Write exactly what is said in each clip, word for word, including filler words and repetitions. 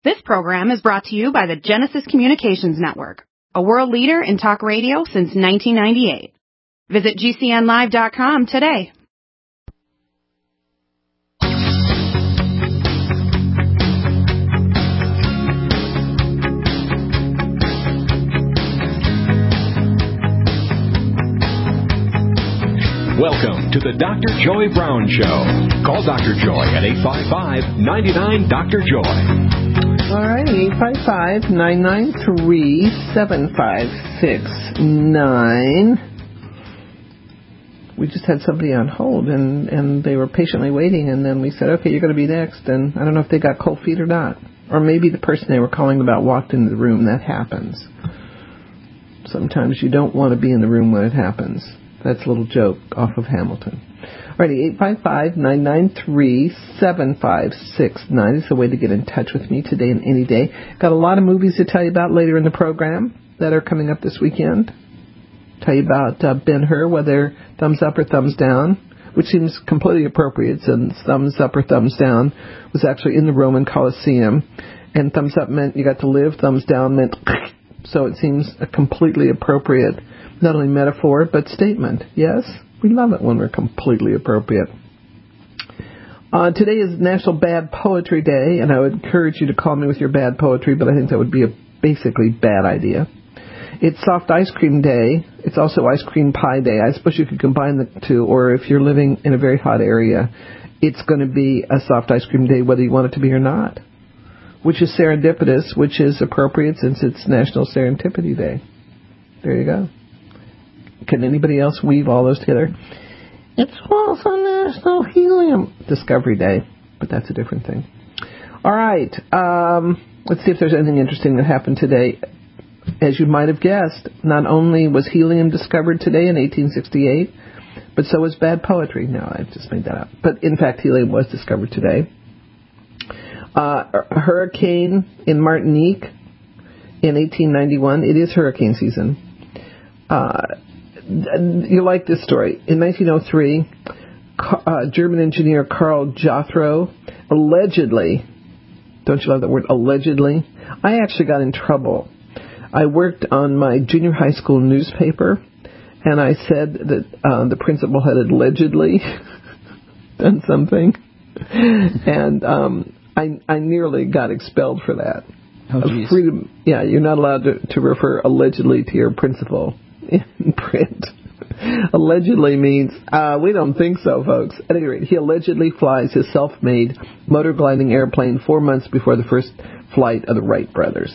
This program is brought to you by the Genesis Communications Network, a world leader in talk radio since nineteen ninety-eight. Visit G C N live dot com today. Welcome to the Doctor Joy Brown Show. Call Doctor Joy at eight five five, nine nine, Doctor Joy. All right, eight five five, nine nine three, seven five six nine. We just had somebody on hold, and, and they were patiently waiting, and then we said, okay, you're going to be next, and I don't know if they got cold feet or not. Or maybe the person they were calling about walked into the room. That happens. Sometimes you don't want to be in the room when it happens. That's a little joke off of Hamilton. Alrighty, eight five five, nine nine three, seven five six nine is the way to get in touch with me today and any day. Got a lot of movies to tell you about later in the program that are coming up this weekend. Tell you about uh, Ben-Hur, whether thumbs up or thumbs down, which seems completely appropriate since thumbs up or thumbs down was actually in the Roman Colosseum. And thumbs up meant you got to live, thumbs down meant so it seems a completely appropriate not only metaphor, but statement. Yes? We love it when we're completely appropriate. Uh, today is National Bad Poetry Day, and I would encourage you to call me with your bad poetry, but I think that would be a basically bad idea. It's Soft Ice Cream Day. It's also Ice Cream Pie Day. I suppose you could combine the two, or if you're living in a very hot area, it's going to be a Soft Ice Cream Day whether you want it to be or not, which is serendipitous, which is appropriate since it's National Serendipity Day. There you go. Can anybody else weave all those together? It's also National Helium Discovery Day, but that's a different thing. All right. Um, let's see if there's anything interesting that happened today. As you might have guessed, not only was helium discovered today in eighteen sixty-eight, but so was bad poetry. No, I just made that up. But in fact, helium was discovered today. Uh, a hurricane in Martinique in eighteen ninety-one. It is hurricane season. Uh, You like this story. In nineteen oh three, uh, German engineer Karl Jothro allegedly, don't you love that word, allegedly? I actually got in trouble. I worked on my junior high school newspaper, and I said that uh, the principal had allegedly done something, and um, I, I nearly got expelled for that. Oh, geez. Freedom, yeah, you're not allowed to, to refer allegedly to your principal in print. Allegedly means, uh, we don't think so, folks. At any rate, he allegedly flies his self-made motor gliding airplane four months before the first flight of the Wright brothers.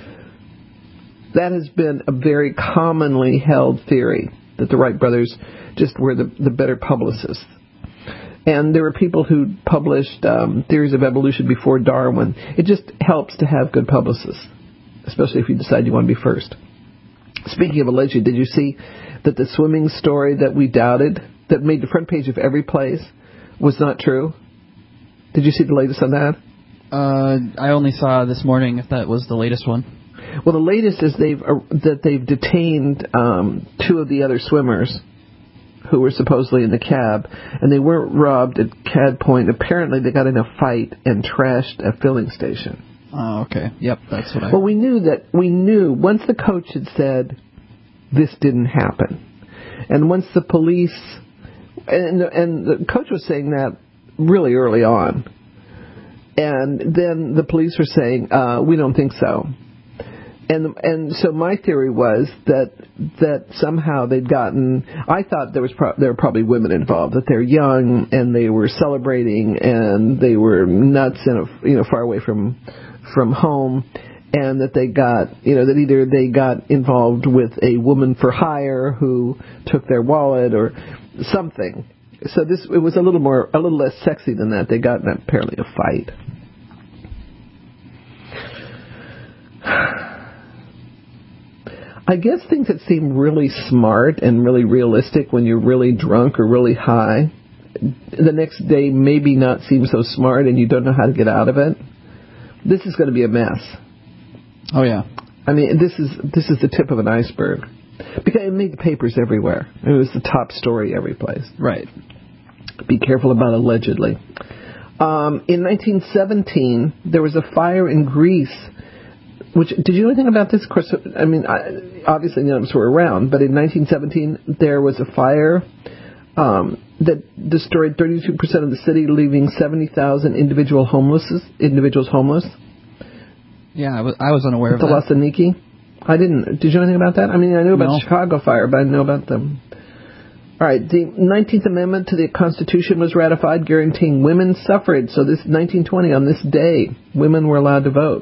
That has been a very commonly held theory, that the Wright brothers just were the, the better publicists. And there were people who published um, theories of evolution before Darwin. It just helps to have good publicists, especially if you decide you want to be first. Speaking of alleged, did you see that the swimming story that we doubted, that made the front page of every place, was not true? Did you see the latest on that? Uh, I only saw this morning if that was the latest one. Well, the latest is they've uh, that they've detained um, two of the other swimmers who were supposedly in the cab, and they weren't robbed at Cad Point. Apparently, they got in a fight and trashed a filling station. Oh, okay. Yep, that's what I... Well, we knew that, we knew, once the coach had said, this didn't happen, and once the police, and, and the coach was saying that really early on, and then the police were saying, uh, we don't think so. And and so my theory was that that somehow they'd gotten. I thought there was pro- there were probably women involved. That they're young and they were celebrating and they were nuts and you know far away from from home, and that they got you know that either they got involved with a woman for hire who took their wallet or something. So this it was a little more a little less sexy than that. They got in apparently a fight. I guess things that seem really smart and really realistic when you're really drunk or really high, the next day maybe not seem so smart and you don't know how to get out of it. This is going to be a mess. Oh, yeah. I mean, this is this is the tip of an iceberg. Because it made the papers everywhere. It was the top story every place. Right. Be careful about allegedly. Um, in nineteen seventeen, there was a fire in Greece. Which, did you know anything about this? Of course, I mean, I, obviously none of us were around, but in nineteen seventeen, there was a fire um, that destroyed thirty-two percent of the city, leaving seventy thousand individual homeless, individuals homeless. Yeah, I was, I was unaware of that. Thessaloniki. I didn't. Did you know anything about that? I mean, I knew about No. the Chicago fire, but I didn't know about them. All right, the nineteenth Amendment to the Constitution was ratified, guaranteeing women's suffrage. So this is nineteen twenty, on this day, women were allowed to vote.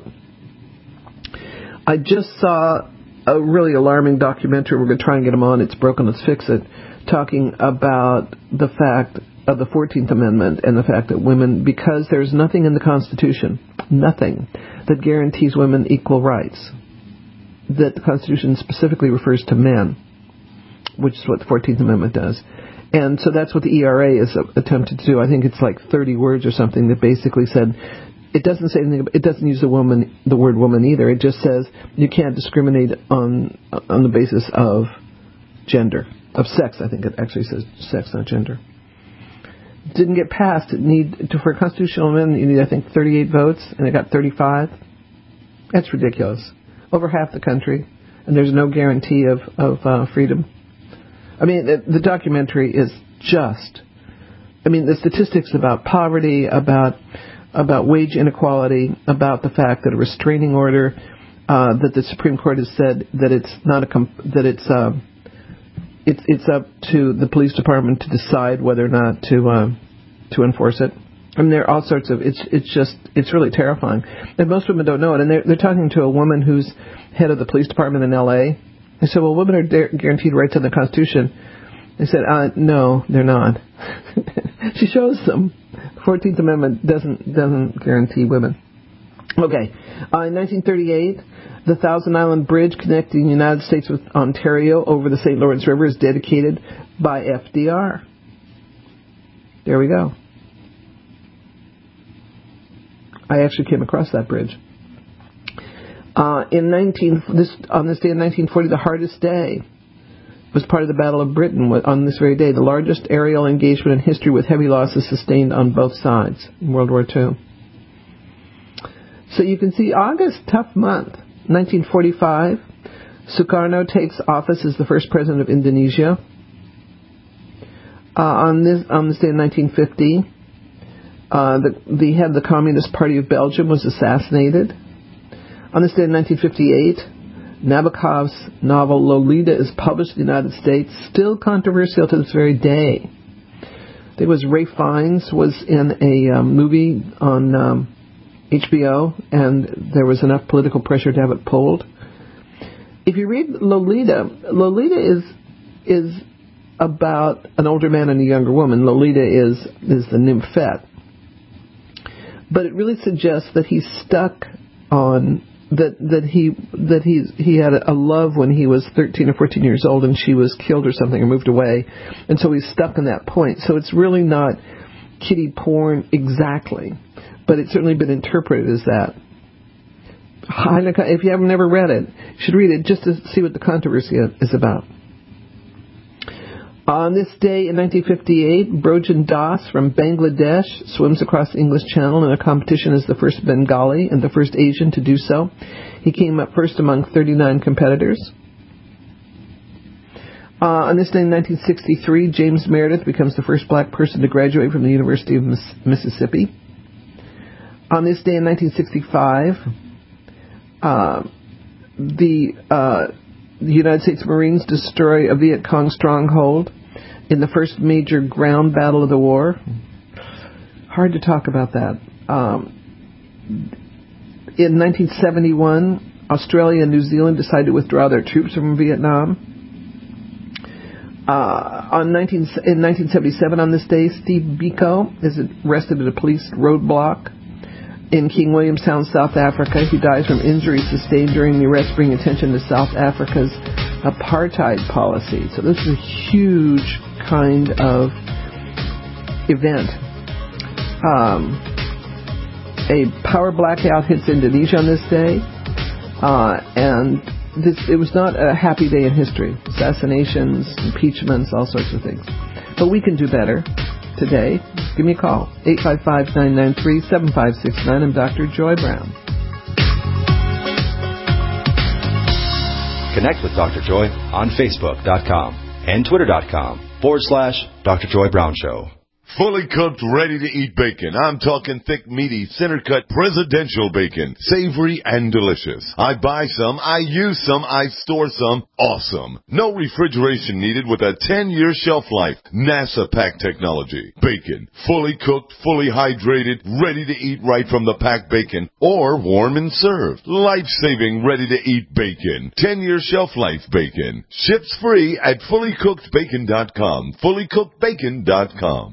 I just saw a really alarming documentary. We're going to try and get them on. It's broken, let's fix it. Talking about the fact of the fourteenth Amendment and the fact that women, because there's nothing in the Constitution, nothing, that guarantees women equal rights, that the Constitution specifically refers to men, which is what the fourteenth Amendment does. And so that's what the E R A is attempted to do. I think it's like thirty words or something that basically said, it doesn't say anything, it doesn't use the woman, the word woman either. It just says you can't discriminate on on the basis of gender, of sex. I think it actually says sex, not gender. Didn't get passed. It need to, for a constitutional amendment, you need, I think, thirty-eight votes, and it got thirty-five. That's ridiculous. Over half the country, and there's no guarantee of of uh, freedom. I mean, the, the documentary is just. I mean, the statistics about poverty, about about wage inequality, about the fact that a restraining order, uh, that the Supreme Court has said that it's not a comp- that it's uh, it's it's up to the police department to decide whether or not to uh, to enforce it. I mean, there are all sorts of it's it's just it's really terrifying. And most women don't know it. And they're they're talking to a woman who's head of the police department in L A. They said, "Well, women are da- guaranteed rights in the Constitution." They said, uh, "No, they're not." She shows them. The fourteenth Amendment doesn't doesn't guarantee women. Okay. Uh, in nineteen thirty-eight, the Thousand Island Bridge connecting the United States with Ontario over the Saint Lawrence River is dedicated by F D R. There we go. I actually came across that bridge. Uh, in nineteen this on this day in nineteen forty, the hardest day was part of the Battle of Britain on this very day, the largest aerial engagement in history with heavy losses sustained on both sides in World War Two. So you can see August, tough month. nineteen forty-five, Sukarno takes office as the first president of Indonesia. Uh, on this on this day in nineteen fifty, uh, the, the head of the Communist Party of Belgium was assassinated. On this day in nineteen fifty-eight, Nabokov's novel Lolita is published in the United States, still controversial to this very day. There was Ralph Fiennes was in a um, movie on um, H B O, and there was enough political pressure to have it pulled. If you read Lolita, Lolita is is about an older man and a younger woman. Lolita is is the nymphette, but it really suggests that he's stuck on. That that he that he he had a love when he was thirteen or fourteen years old, and she was killed or something or moved away, and so he's stuck in that point. So it's really not kiddie porn exactly, but it's certainly been interpreted as that. If you haven't never read it, you should read it just to see what the controversy is about. On this day in nineteen fifty-eight, Brojan Das from Bangladesh swims across the English Channel in a competition as the first Bengali and the first Asian to do so. He came up first among thirty-nine competitors. Uh, on this day in nineteen sixty-three, James Meredith becomes the first black person to graduate from the University of Miss- Mississippi. On this day in nineteen sixty-five, uh, the... Uh, The United States Marines destroy a Viet Cong stronghold in the first major ground battle of the war. Hard to talk about that. Um, in nineteen seventy-one, Australia and New Zealand decided to withdraw their troops from Vietnam. Uh, on nineteen, in nineteen seventy-seven, on this day, Steve Biko is arrested at a police roadblock in King Williamstown, South Africa. He dies from injuries sustained during the arrest, bringing attention to South Africa's apartheid policy. So this is a huge kind of event. Um, a power blackout hits Indonesia on this day, uh, and this it was not a happy day in history. Assassinations, impeachments, all sorts of things. But we can do better. today, give me a call, eight five five, nine nine three, seven five six nine. I'm Doctor Joy Brown. Connect with Doctor Joy on Facebook.com and Twitter.com forward slash Dr. Joy Brown Show. Fully cooked, ready-to-eat bacon. I'm talking thick, meaty, center-cut, presidential bacon. Savory and delicious. I buy some, I use some, I store some. Awesome. No refrigeration needed with a ten-year shelf life. NASA pack technology. Bacon. Fully cooked, fully hydrated, ready to eat right from the packed bacon. Or warm and served. Life-saving, ready-to-eat bacon. ten-year shelf life bacon. Ships free at fully cooked bacon dot com. fully cooked bacon dot com.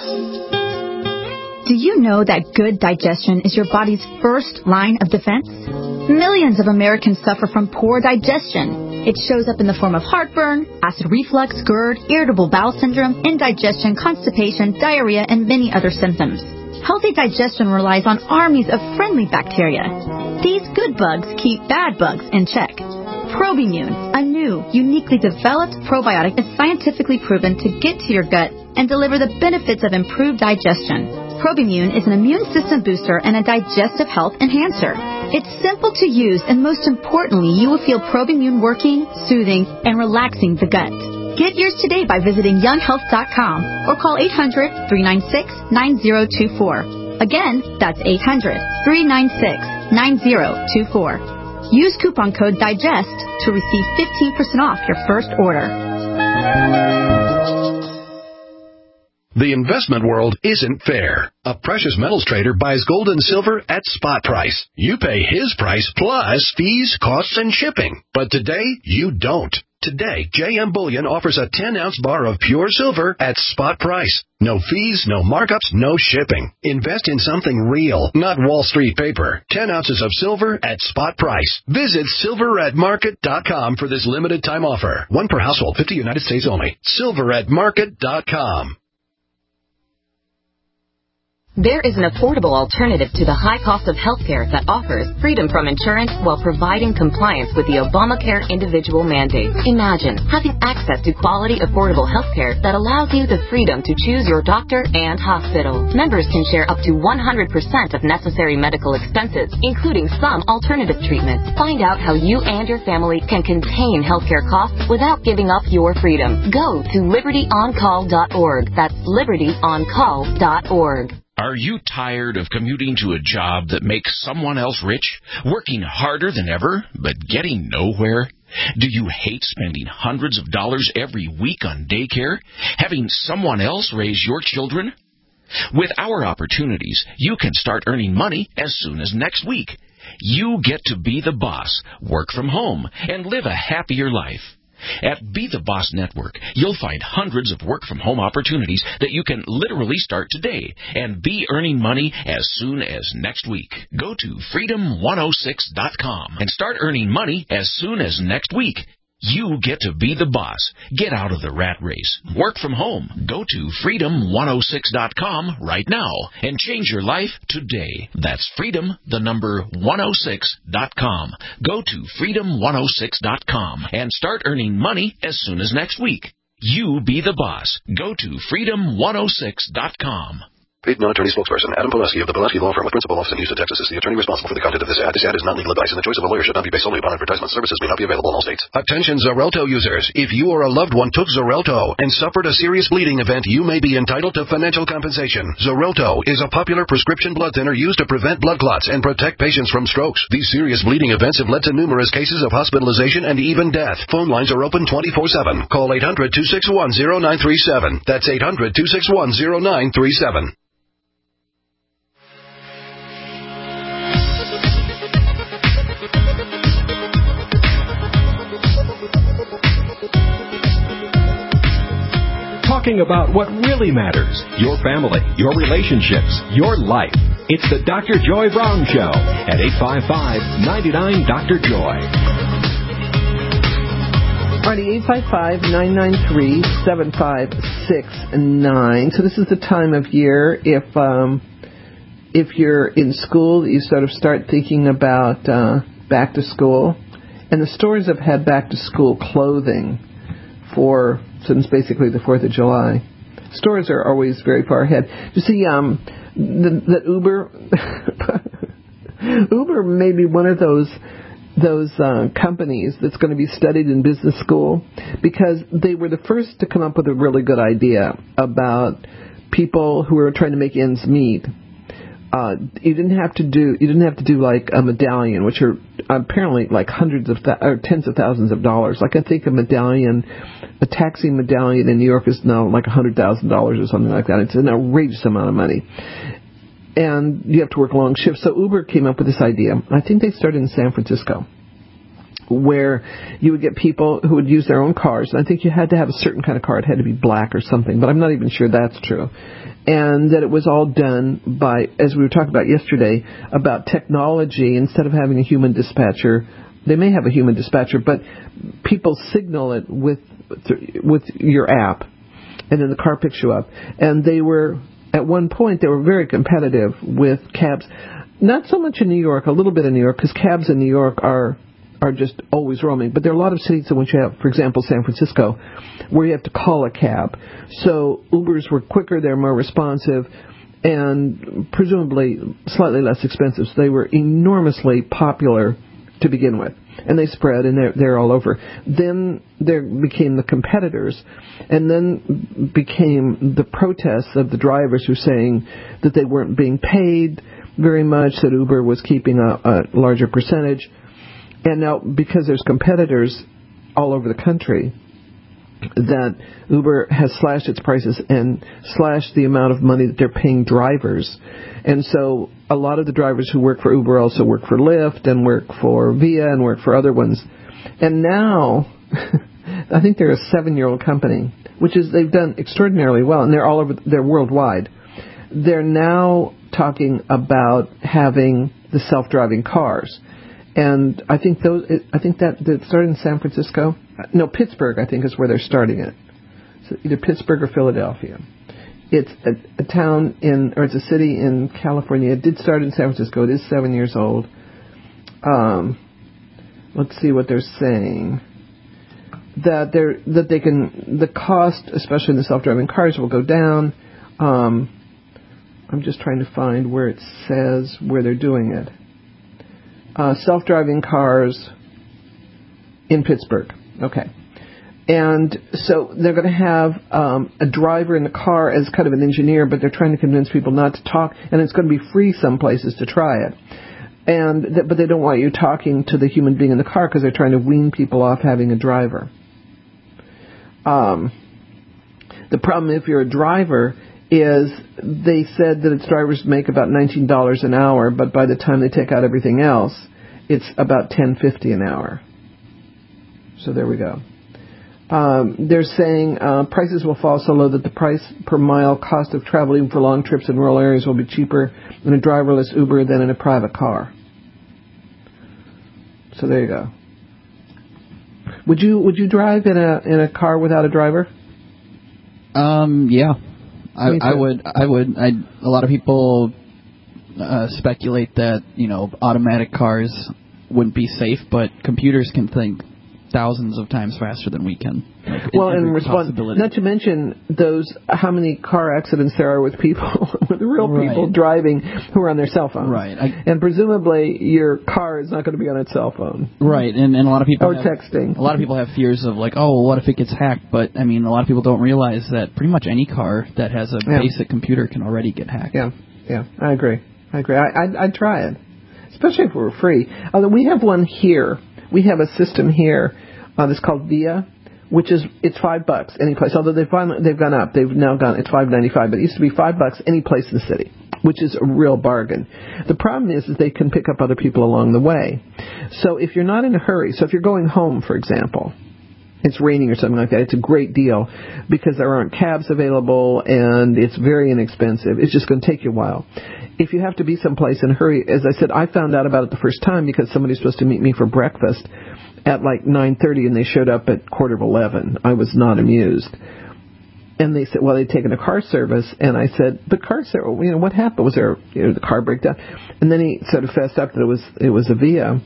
Do you know that good digestion is your body's first line of defense? Millions of Americans suffer from poor digestion. It shows up in the form of heartburn, acid reflux, GERD, irritable bowel syndrome, indigestion, constipation, diarrhea, and many other symptoms. Healthy digestion relies on armies of friendly bacteria. These good bugs keep bad bugs in check. Probimune, a new, uniquely developed probiotic, is scientifically proven to get to your gut and deliver the benefits of improved digestion. Probimune is an immune system booster and a digestive health enhancer. It's simple to use, and most importantly, you will feel Probimune working, soothing, and relaxing the gut. Get yours today by visiting young health dot com or call eight hundred, three nine six, nine zero two four. Again, that's eight hundred, three nine six, nine zero two four. Use coupon code DIGEST to receive fifteen percent off your first order. The investment world isn't fair. A precious metals trader buys gold and silver at spot price. You pay his price plus fees, costs, and shipping. But today, you don't. Today, J M Bullion offers a ten-ounce bar of pure silver at spot price. No fees, no markups, no shipping. Invest in something real, not Wall Street paper. ten ounces of silver at spot price. Visit silver at market dot com for this limited time offer. One per household, fifty United States only. silver at market dot com. There is an affordable alternative to the high cost of health care that offers freedom from insurance while providing compliance with the Obamacare individual mandate. Imagine having access to quality, affordable health care that allows you the freedom to choose your doctor and hospital. Members can share up to one hundred percent of necessary medical expenses, including some alternative treatments. Find out how you and your family can contain healthcare costs without giving up your freedom. Go to liberty on call dot org. That's liberty on call dot org. Are you tired of commuting to a job that makes someone else rich, working harder than ever, but getting nowhere? Do you hate spending hundreds of dollars every week on daycare, having someone else raise your children? With our opportunities, you can start earning money as soon as next week. You get to be the boss, work from home, and live a happier life. At Be the Boss Network, you'll find hundreds of work-from-home opportunities that you can literally start today and be earning money as soon as next week. Go to freedom one oh six dot com and start earning money as soon as next week. You get to be the boss. Get out of the rat race. Work from home. Go to freedom one oh six dot com right now and change your life today. That's freedom, the number one oh six dot com. Go to freedom one oh six dot com and start earning money as soon as next week. You be the boss. Go to freedom one oh six dot com. Paid non-attorney spokesperson Adam Poleski of the Poleski Law Firm with principal office in Houston, Texas is the attorney responsible for the content of this ad. This ad is not legal advice, and the choice of a lawyer should not be based solely upon advertisement. Services may not be available in all states. Attention Xarelto users. If you or a loved one took Xarelto and suffered a serious bleeding event, you may be entitled to financial compensation. Xarelto is a popular prescription blood thinner used to prevent blood clots and protect patients from strokes. These serious bleeding events have led to numerous cases of hospitalization and even death. Phone lines are open twenty-four seven. Call eight hundred, two six one, zero nine three seven. That's eight hundred, two six one, zero nine three seven. Talking about what really matters, your family, your relationships, your life. It's the Doctor Joy Brown Show at eight five five, nine nine, Doctor Joy. Alrighty, eight five five, nine nine three, seven five six nine. So this is the time of year, if um, if you're in school, you sort of start thinking about uh, back to school. And the stores have had back to school clothing for since basically the fourth of July. stores are always very far ahead. You see, um, the, the Uber, Uber may be one of those those uh, companies that's going to be studied in business school, because they were the first to come up with a really good idea about people who are trying to make ends meet. Uh, you didn't have to do you didn't have to do like a medallion, which are apparently like hundreds of th- or tens of thousands of dollars. Like I think a medallion, a taxi medallion in New York is now like a hundred thousand dollars or something like that. It's an outrageous amount of money, and you have to work long shifts. So Uber came up with this idea. I think they started in San Francisco, where you would get people who would use their own cars. And I think you had to have a certain kind of car. It had to be black or something, but I'm not even sure that's true. And that it was all done by, as we were talking about yesterday, about technology. Instead of having a human dispatcher, they may have a human dispatcher, but people signal it with with your app, and then the car picks you up. And they were, at one point, they were very competitive with cabs. Not so much in New York, a little bit in New York, because cabs in New York are are just always roaming. But there are a lot of cities in which you have, for example, San Francisco, where you have to call a cab. So Ubers were quicker, they're more responsive, and presumably slightly less expensive. So they were enormously popular to begin with. And they spread, and they're, they're all over. Then there became the competitors, and then became the protests of the drivers who were saying that they weren't being paid very much, that Uber was keeping a, a larger percentage. And now, because there's competitors all over the country, that Uber has slashed its prices and slashed the amount of money that they're paying drivers. And so a lot of the drivers who work for Uber also work for Lyft and work for Via and work for other ones. And now, I think they're a seven-year-old company, which is they've done extraordinarily well, and they're all over, they're worldwide. They're now talking about having the self-driving cars. And I think those. I think that, that started in San Francisco. No, Pittsburgh, I think, is where they're starting it. So either Pittsburgh or Philadelphia. It's a, a town in, or it's a city in California. It did start in San Francisco. It is seven years old. Um, let's see what they're saying. That they're that they can the cost, especially in the self-driving cars, will go down. Um, I'm just trying to find where it says where they're doing it. Uh, self-driving cars in Pittsburgh. Okay. And so they're going to have um, a driver in the car as kind of an engineer, but they're trying to convince people not to talk, and it's going to be free some places to try it. And th- But they don't want you talking to the human being in the car because they're trying to wean people off having a driver. Um, the problem if you're a driver is they said that its drivers make about nineteen dollars an hour, but by the time they take out everything else, it's about ten fifty an hour. So there we go. Um, they're saying uh, prices will fall so low that the price per mile cost of travel, even for long trips in rural areas, will be cheaper in a driverless Uber than in a private car. So there you go. Would you would you drive in a in a car without a driver? Um. Yeah. I, I would, I would, I, a lot of people uh, speculate that, you know, automatic cars wouldn't be safe, but computers can think thousands of times faster than we can. Like, well, and respond, not to mention those, how many car accidents there are with people, with real right. people driving who are on their cell phone. Right. I, and presumably your car is not going to be on its cell phone. Right, and, and a lot of people Or have, texting. A lot of people have fears of like, oh, what if it gets hacked? But, I mean, a lot of people don't realize that pretty much any car that has a yeah. basic computer can already get hacked. Yeah, yeah, I agree. I agree. I, I'd, I'd try it, especially if it were free. Although we have one here. We have a system here uh, that's called Via, which is, it's five bucks any place. Although they've finally, they've gone up. They've now gone, it's five ninety-five, but it used to be five bucks any place in the city, which is a real bargain. The problem is, is they can pick up other people along the way. So if you're not in a hurry, so if you're going home, for example, it's raining or something like that, it's a great deal because there aren't cabs available and it's very inexpensive. It's just going to take you a while. If you have to be someplace in a hurry, as I said, I found out about it the first time because somebody's supposed to meet me for breakfast at like nine thirty and they showed up at quarter of eleven. I was not amused. And they said, well, they'd taken a car service. And I said, the car service, you know, what happened? Was there, you know, the car breakdown? And then he sort of fessed up that it was, it was a Via.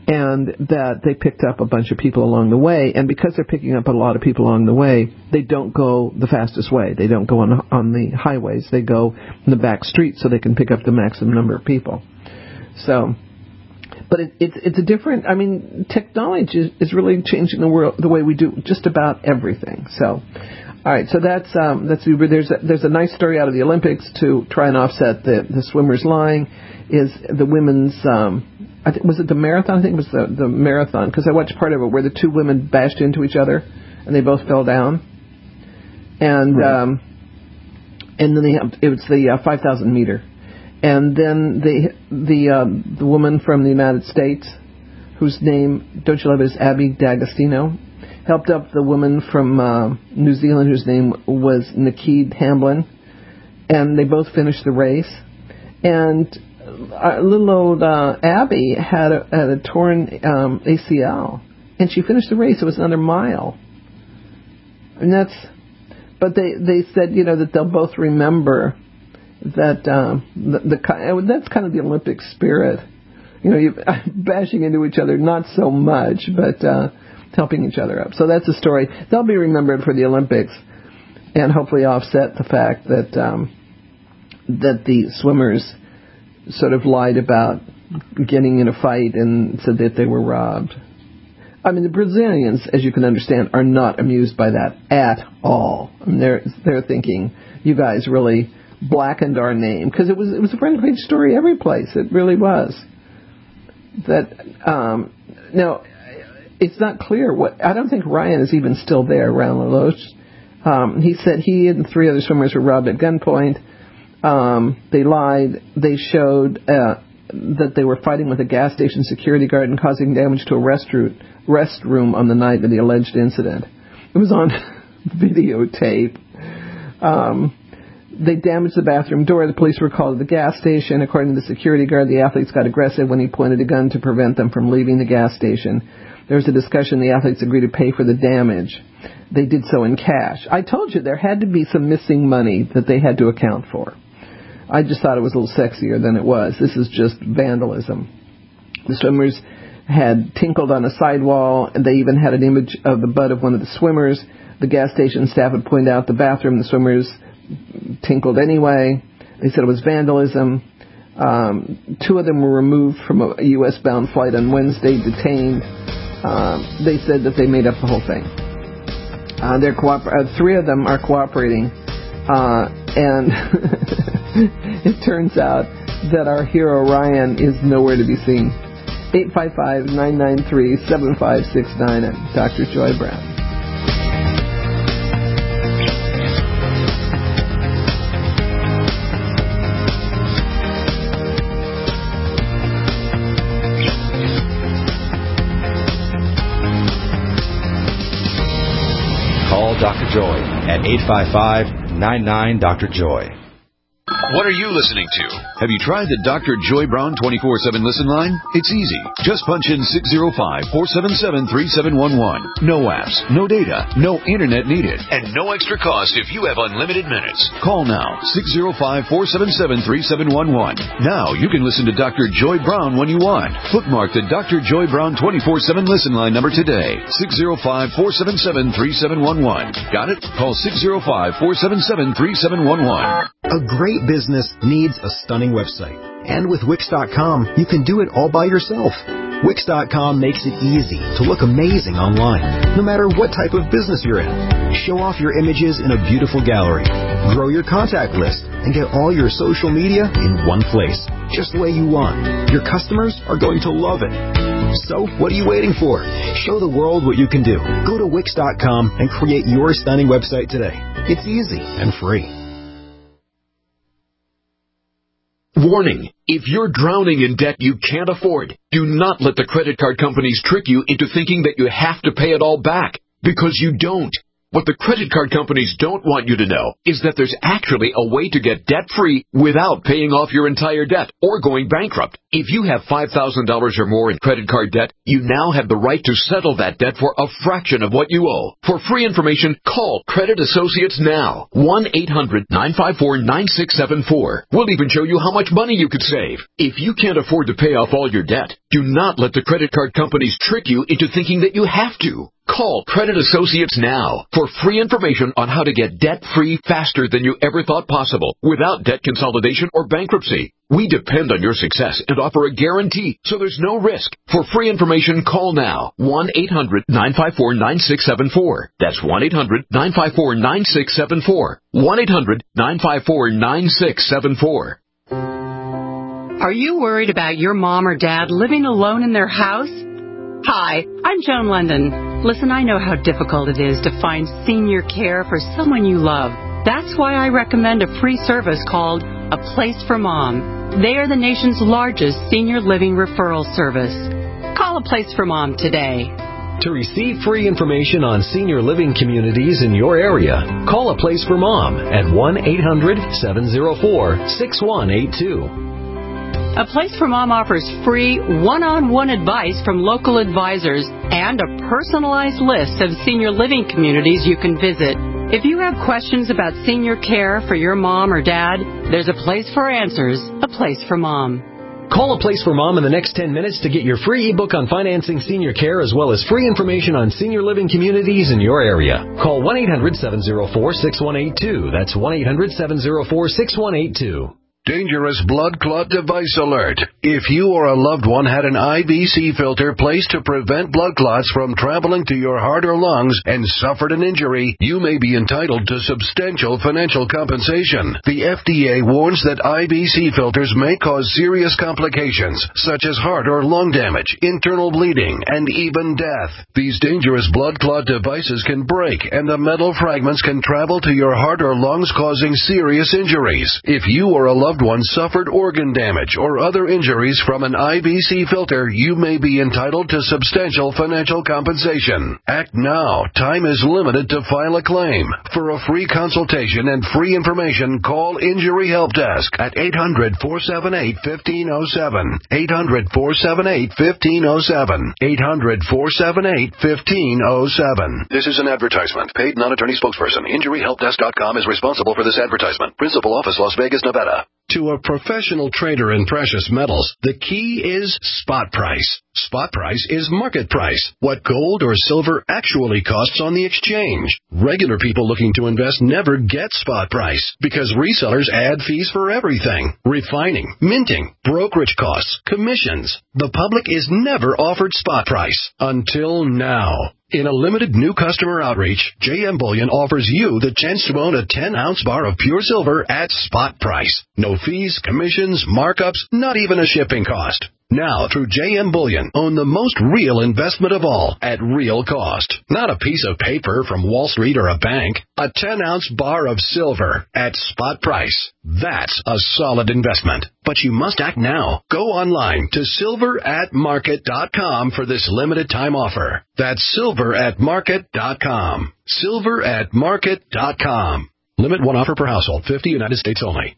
and that they picked up a bunch of people along the way. And because they're picking up a lot of people along the way, they don't go the fastest way. They don't go on on the highways. They go in the back streets so they can pick up the maximum number of people. So, but it, it's it's a different. I mean, technology is, is really changing the world, the way we do just about everything. So, all right. So that's um, that's there's a, there's a nice story out of the Olympics to try and offset the the swimmers lying. Is the women's um, I think, was it the marathon? I think it was the, the marathon, because I watched part of it where the two women bashed into each other and they both fell down. And right. um, and then they have, it was the uh, five thousand meter. And then the the um, the woman from the United States, whose name, don't you love it, is Abby D'Agostino, helped up the woman from uh, New Zealand whose name was Nikki Hamblin. And they both finished the race. And Uh, little old uh, Abby had a, had a torn um, A C L, and she finished the race. It was another mile, and that's. But they, they said, you know, that they'll both remember that um, the, the that's kind of the Olympic spirit. You know, you bashing into each other, not so much, but uh, helping each other up. So that's a story. They'll be remembered for the Olympics, and hopefully offset the fact that um, that the swimmers sort of lied about getting in a fight and said that they were robbed. I mean, the Brazilians, as you can understand, are not amused by that at all. I mean, they're they're thinking, you guys really blackened our name, because it was it was a front page story every place. It really was. That um, now, it's not clear what. I don't think Ryan is even still there. Ryan LaLoche. Um, he said he and three other swimmers were robbed at gunpoint. Um, they lied. They showed uh, that they were fighting with a gas station security guard and causing damage to a restroom, restroom on the night of the alleged incident. It was on videotape. Um, they damaged the bathroom door. The police were called to the gas station. According to the security guard, the athletes got aggressive when he pointed a gun to prevent them from leaving the gas station. There was a discussion. The athletes agreed to pay for the damage. They did so in cash. I told you there had to be some missing money that they had to account for. I just thought it was a little sexier than it was. This is just vandalism. The swimmers had tinkled on a sidewall, and they even had an image of the butt of one of the swimmers. The gas station staff had pointed out the bathroom. The swimmers tinkled anyway. They said it was vandalism. Um, two of them were removed from a U S-bound flight on Wednesday, detained. Um, they said that they made up the whole thing. Uh, they're cooper- uh, three of them are cooperating, uh, and it turns out that our hero Ryan is nowhere to be seen. eight five five, nine nine three, seven five six nine. I'm Doctor Joy Brown. Call Doctor Joy at eight five five, nine nine, Doctor Joy. What are you listening to? Have you tried the Doctor Joy Brown twenty-four seven listen line? It's easy. Just punch in six zero five, four seven seven, three seven one one. No apps, no data, no internet needed, and no extra cost if you have unlimited minutes. Call now, six zero five, four seven seven, three seven one one. Now you can listen to Doctor Joy Brown when you want. Bookmark the Doctor Joy Brown twenty-four seven listen line number today. six zero five, four seven seven, three seven one one. Got it? Call six zero five, four seven seven, three seven one one. A great business needs a stunning website. And with Wix dot com, you can do it all by yourself. Wix dot com makes it easy to look amazing online, no matter what type of business you're in. Show off your images in a beautiful gallery. Grow your contact list and get all your social media in one place, just the way you want. Your customers are going to love it. So, what are you waiting for? Show the world what you can do. Go to Wix dot com and create your stunning website today. It's easy and free. Warning. If you're drowning in debt you can't afford, do not let the credit card companies trick you into thinking that you have to pay it all back, because you don't. What the credit card companies don't want you to know is that there's actually a way to get debt-free without paying off your entire debt or going bankrupt. If you have five thousand dollars or more in credit card debt, you now have the right to settle that debt for a fraction of what you owe. For free information, call Credit Associates now. one eight hundred nine five four nine six seven four. We'll even show you how much money you could save. If you can't afford to pay off all your debt, do not let the credit card companies trick you into thinking that you have to. Call Credit Associates now for free information on how to get debt-free faster than you ever thought possible without debt consolidation or bankruptcy. We depend on your success and offer a guarantee, so there's no risk. For free information, call now. one eight hundred nine five four nine six seven four. That's one eight hundred nine five four nine six seven four. one eight hundred nine five four nine six seven four. Are you worried about your mom or dad living alone in their house? Hi, I'm Joan London. Listen, I know how difficult it is to find senior care for someone you love. That's why I recommend a free service called A Place for Mom. They are the nation's largest senior living referral service. Call A Place for Mom today. To receive free information on senior living communities in your area, call A Place for Mom at one eight hundred seven oh four six one eight two. A Place for Mom offers free one-on-one advice from local advisors and a personalized list of senior living communities you can visit. If you have questions about senior care for your mom or dad, there's a place for answers, A Place for Mom. Call A Place for Mom in the next ten minutes to get your free ebook on financing senior care as well as free information on senior living communities in your area. Call one eight hundred seven oh four six one eight two. That's one eight hundred seven oh four six one eight two. Dangerous blood clot device alert. If you or a loved one had an I V C filter placed to prevent blood clots from traveling to your heart or lungs and suffered an injury, you may be entitled to substantial financial compensation. The F D A warns that I V C filters may cause serious complications, such as heart or lung damage, internal bleeding, and even death. These dangerous blood clot devices can break, and the metal fragments can travel to your heart or lungs, causing serious injuries. If you or a loved one suffered organ damage or other injuries from an I V C filter, you may be entitled to substantial financial compensation. Act now. Time is limited to file a claim. For a free consultation and free information, call Injury Help Desk at eight hundred four seven eight one five zero seven. eight hundred four seven eight one five zero seven. eight hundred four seven eight one five zero seven. This is an advertisement. Paid non-attorney spokesperson. Injury Help Desk dot com is responsible for this advertisement. Principal office, Las Vegas, Nevada. To a professional trader in precious metals, the key is spot price. Spot price is market price, what gold or silver actually costs on the exchange. Regular people looking to invest never get spot price because resellers add fees for everything: refining, minting, brokerage costs, commissions. The public is never offered spot price until now. In a limited new customer outreach, J M Bullion offers you the chance to own a ten-ounce bar of pure silver at spot price. No fees, commissions, markups, not even a shipping cost. Now, through J M Bullion, own the most real investment of all at real cost. Not a piece of paper from Wall Street or a bank. A ten-ounce bar of silver at spot price. That's a solid investment. But you must act now. Go online to silver at market dot com for this limited time offer. That's silver at market dot com. silver at market dot com. Limit one offer per household. fifty United States only.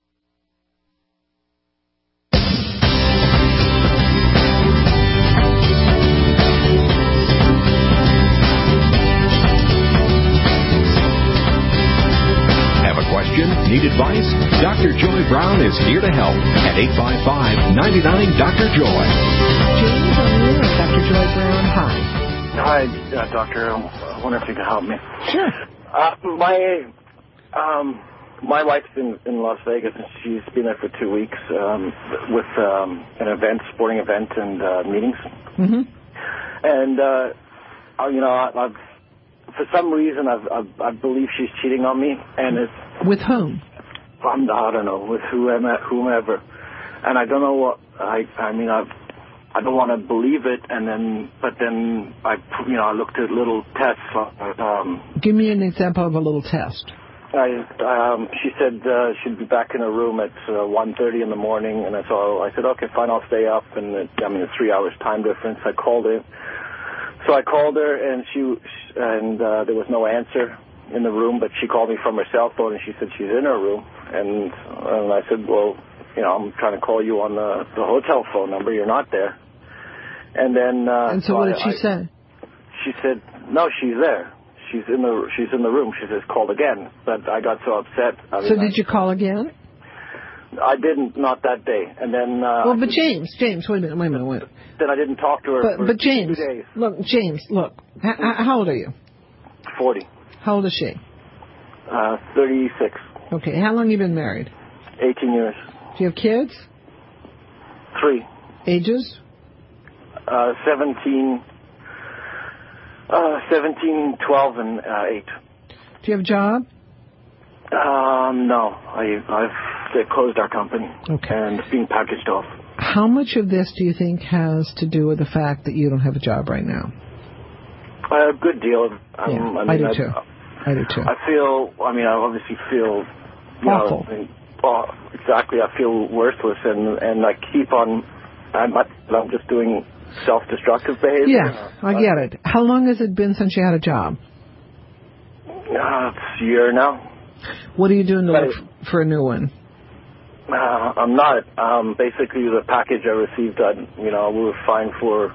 Need advice? Doctor Joy Brown is here to help at eight five five, nine nine, Doctor Joy. James O'Neill or Doctor Joy Brown, hi. Hi, uh, Doctor. I wonder if you can help me. Sure. Uh, my um, my wife's in, in Las Vegas, and she's been there for two weeks um, with um, an event, sporting event, and uh, meetings. Mm-hmm. And, uh, you know, I, I've for some reason, I've, I've, I believe she's cheating on me, and it's with whom? I'm, I don't know, with whoever, whomever, and I don't know what. I, I mean, I've, I don't want to believe it, and then, but then I, you know, I looked at little tests. Um, Give me an example of a little test. I, um, she said uh, she'd be back in her room at uh, one thirty in the morning, and I so I said, okay, fine, I'll stay up, and it, I mean, a three hours time difference. I called in. So I called her, and she and uh, there was no answer in the room, but she called me from her cell phone, and she said she's in her room. And, and I said, well, you know, I'm trying to call you on the, the hotel phone number. You're not there. And then... Uh, and so what did she I, say? She said, no, she's there. She's in the she's in the room. She says, call again. But I got so upset. I mean, so did I, you call again? I didn't, not that day. And then... Uh, well, but James, James, wait a minute, wait a minute, wait. Then I didn't talk to her but, for but James, two days. Look, James, look. H- how old are you? forty. How old is she? Uh, thirty-six. Okay, how long have you been married? eighteen years. Do you have kids? Three. Ages? Uh, seventeen, uh, seventeen, twelve, and uh, eight. Do you have a job? Um, no. I, I've they closed our company. Okay. And it's being packaged off. How much of this do you think has to do with the fact that you don't have a job right now? A good deal. Um, Yeah, I, mean, I do I, too. I do too. I feel, I mean, I obviously feel... You Awful. Know, I mean, well, exactly. I feel worthless, and, and I keep on... I'm, not, I'm just doing self-destructive behavior. Yeah, I get it. How long has it been since you had a job? Uh, it's a year now. What are you doing to look f- for a new one? Uh, I'm not. Um, basically, the package I received, I, you know, we were fine for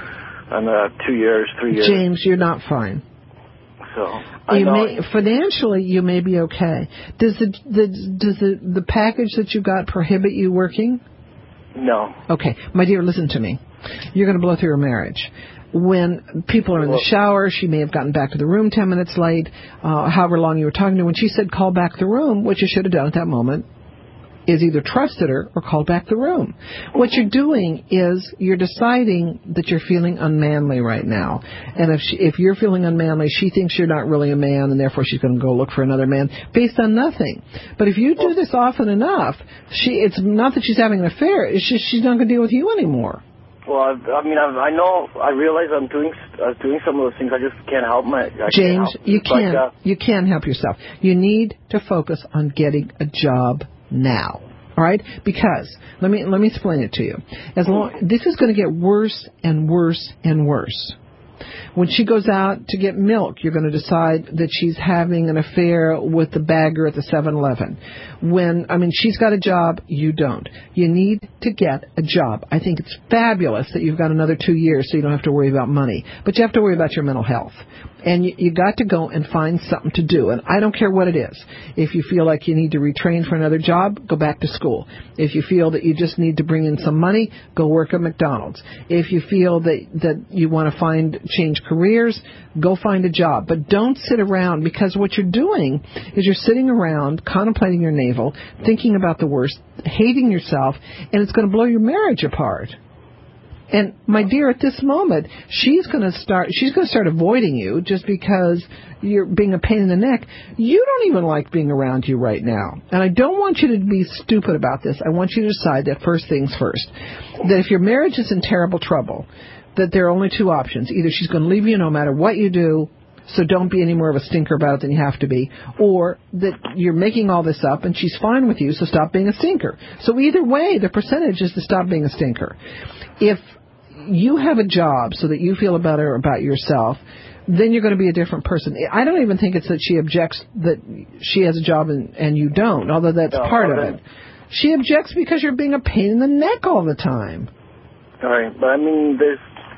uh, two years, three years. James, you're not fine. So I you know. may, financially, you may be okay. Does the, the does the the package that you got prohibit you working? No. Okay, my dear, listen to me. You're going to blow through your marriage. When people are in the shower, she may have gotten back to the room ten minutes late, uh, however long you were talking to her. When she said call back the room, what you should have done at that moment is either trusted her or called back the room. What you're doing is you're deciding that you're feeling unmanly right now. And if she, if you're feeling unmanly, she thinks you're not really a man, and therefore she's going to go look for another man based on nothing. But if you do this often enough, she it's not that she's having an affair. It's just she's not going to deal with you anymore. Well, I, I mean, I, I know, I realize I'm doing uh, doing some of those things. I just can't help my. I James, can't help. you It's can't. Like, uh, you can't help yourself. You need to focus on getting a job now. All right? Because let me let me explain it to you. As long this is going to get worse and worse and worse. When she goes out to get milk, you're going to decide that she's having an affair with the bagger at the seven eleven. When, I mean, she's got a job, you don't. You need to get a job. I think it's fabulous that you've got another two years so you don't have to worry about money. But you have to worry about your mental health. And you, you got to go and find something to do. And I don't care what it is. If you feel like you need to retrain for another job, go back to school. If you feel that you just need to bring in some money, go work at McDonald's. If you feel that, that you want to find change careers, go find a job. But don't sit around, because what you're doing is you're sitting around contemplating your navel, thinking about the worst, hating yourself, and it's going to blow your marriage apart. And my dear, at this moment, she's going to start. She's going to start avoiding you just because you're being a pain in the neck. You don't even like being around you right now. And I don't want you to be stupid about this. I want you to decide that first things first. That if your marriage is in terrible trouble, that there are only two options. Either she's going to leave you no matter what you do, so don't be any more of a stinker about it than you have to be, or that you're making all this up and she's fine with you, so stop being a stinker. So either way, the percentage is to stop being a stinker. If you have a job so that you feel better about yourself, then you're going to be a different person. I don't even think it's that she objects that she has a job and, and you don't, although that's no, part of it. She objects because you're being a pain in the neck all the time. All right, but I mean, there's,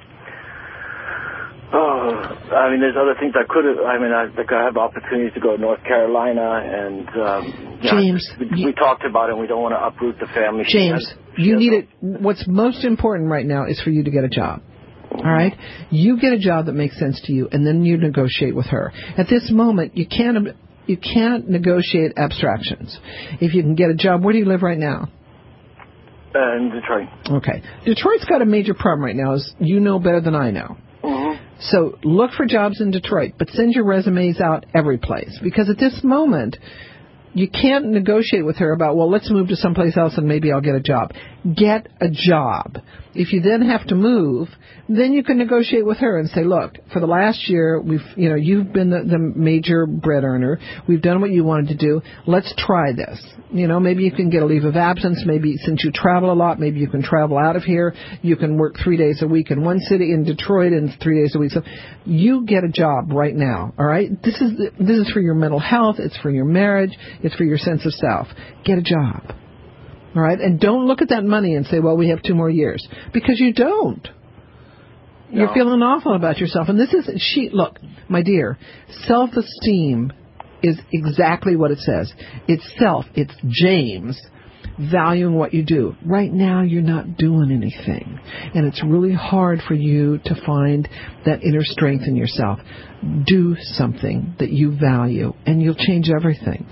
oh, I mean, there's other things I could have. I mean, I like I have opportunities to go to North Carolina, and um, James, yeah, we, we talked about it. and We don't want to uproot the family. James, you need it. What's most important right now is for you to get a job. All right, you get a job that makes sense to you, and then you negotiate with her. At this moment, you can't you can't negotiate abstractions. If you can get a job, where do you live right now? Uh, in Detroit. Okay, Detroit's got a major problem right now, as you know better than I know. So look for jobs in Detroit, but send your resumes out every place. Because at this moment, you can't negotiate with her about, well, let's move to someplace else and maybe I'll get a job. get a job. If you then have to move, then you can negotiate with her and say, look, for the last year, we've, you know, you've been the, the major bread earner. We've done what you wanted to do. Let's try this. You know, maybe you can get a leave of absence. Maybe since you travel a lot, maybe you can travel out of here. You can work three days a week in one city in Detroit and three days a week. So you get a job right now. All right. This is, this is for your mental health. It's for your marriage. It's for your sense of self. Get a job. All right, and don't look at that money and say, well, we have two more years, because you don't. No. You're feeling awful about yourself. And this is, she, look, my dear, self-esteem is exactly what it says. It's self. It's James valuing what you do. Right now, you're not doing anything. And it's really hard for you to find that inner strength in yourself. Do something that you value, and you'll change everything.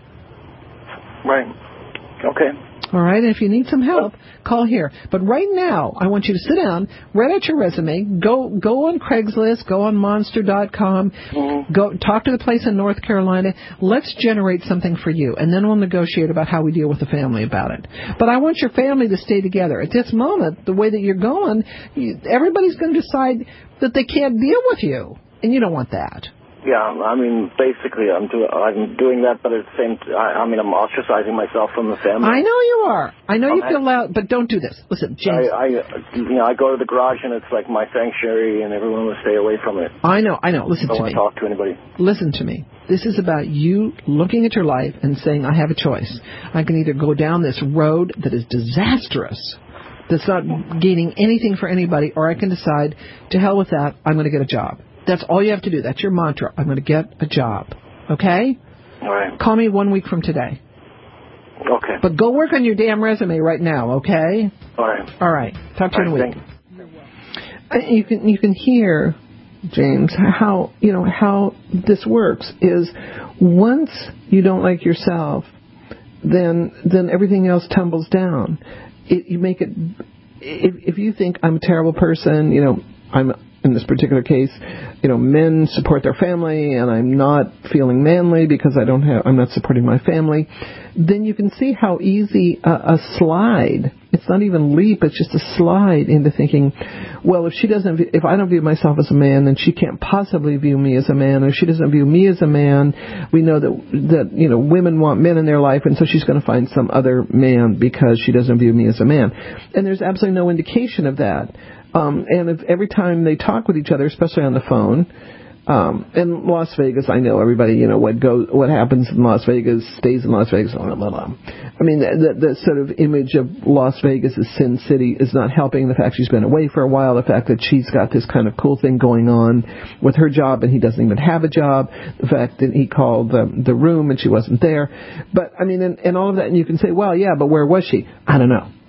Right. Okay. All right, and if you need some help, call here. But right now, I want you to sit down, write out your resume, go go on Craigslist, go on Monster dot com, mm-hmm. go talk to the place in North Carolina. Let's generate something for you, and then we'll negotiate about how we deal with the family about it. But I want your family to stay together. At this moment, the way that you're going, you, everybody's going to decide that they can't deal with you, and you don't want that. Yeah, I mean, basically, I'm doing I'm doing that, but at the same time, I, I mean, I'm ostracizing myself from the family. I know you are. I know I'm you feel loud, but don't do this. Listen, James. I, I, you know, I go to the garage and it's like my sanctuary, and everyone will stay away from it. I know, I know. Listen I to me. I don't want to talk to anybody. Listen to me. This is about you looking at your life and saying, I have a choice. I can either go down this road that is disastrous, that's not gaining anything for anybody, or I can decide, to hell with that, I'm going to get a job. That's all you have to do. That's your mantra. I'm going to get a job. Okay? All right. Call me one week from today. Okay. But go work on your damn resume right now, okay? All right. All right. Talk to you in a week. Thank you. You can you can hear, James, how you know how this works is once you don't like yourself, then then everything else tumbles down. It, you make it if if you think I'm a terrible person, you know, I'm in this particular case, you know, men support their family and I'm not feeling manly because I don't have, I'm not supporting my family, then you can see how easy a, a slide, it's not even leap, it's just a slide into thinking, well, if she doesn't, if I don't view myself as a man, then she can't possibly view me as a man. Or if she doesn't view me as a man, we know that, that, you know, women want men in their life, and so she's going to find some other man because she doesn't view me as a man. And there's absolutely no indication of that. Um, and if every time they talk with each other, especially on the phone, um, in Las Vegas, I know everybody, you know, what goes, what happens in Las Vegas stays in Las Vegas. Blah, blah, blah. I mean, the, the sort of image of Las Vegas as Sin City is not helping. The fact she's been away for a while, the fact that she's got this kind of cool thing going on with her job and he doesn't even have a job, the fact that he called the, the room and she wasn't there. But, I mean, and, and all of that, and you can say, well, yeah, but where was she? I don't know.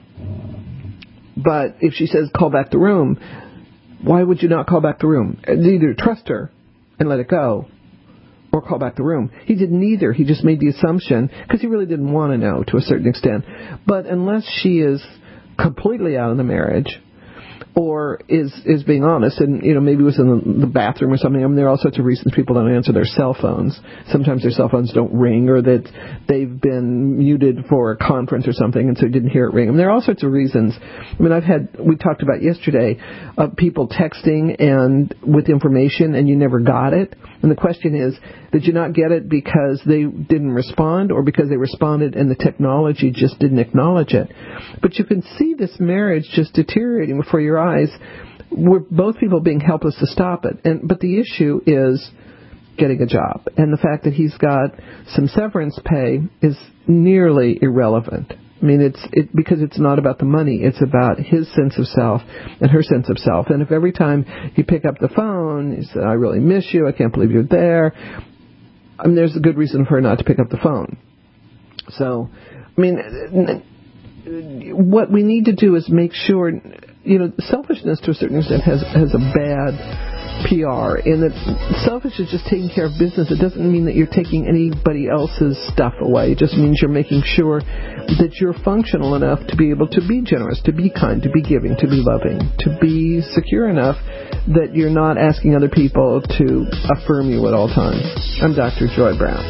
But if she says, call back the room, why would you not call back the room? Either trust her and let it go, or call back the room. He did neither. He just made the assumption, because he really didn't want to know to a certain extent. But unless she is completely out of the marriage, or is is being honest, and, you know, maybe it was in the, the bathroom or something. I mean, there are all sorts of reasons people don't answer their cell phones. Sometimes their cell phones don't ring, or that they've been muted for a conference or something, and so didn't hear it ring. I mean, there are all sorts of reasons. I mean, I've had, we talked about yesterday, uh, people texting and with information, and you never got it. And the question is, did you not get it because they didn't respond, or because they responded and the technology just didn't acknowledge it? But you can see this marriage just deteriorating before your eyes. We're both people being helpless to stop it. And but the issue is getting a job. And the fact that he's got some severance pay is nearly irrelevant. I mean, it's it because it's not about the money. It's about his sense of self and her sense of self. And if every time you pick up the phone, you say, I really miss you, I can't believe you're there, I mean, there's a good reason for her not to pick up the phone. So, I mean, what we need to do is make sure, you know, selfishness to a certain extent has, has a bad P R, and that selfish is just taking care of business. It doesn't mean that you're taking anybody else's stuff away. It just means you're making sure that you're functional enough to be able to be generous, to be kind, to be giving, to be loving, to be secure enough that you're not asking other people to affirm you at all times. I'm Doctor Joy Brown.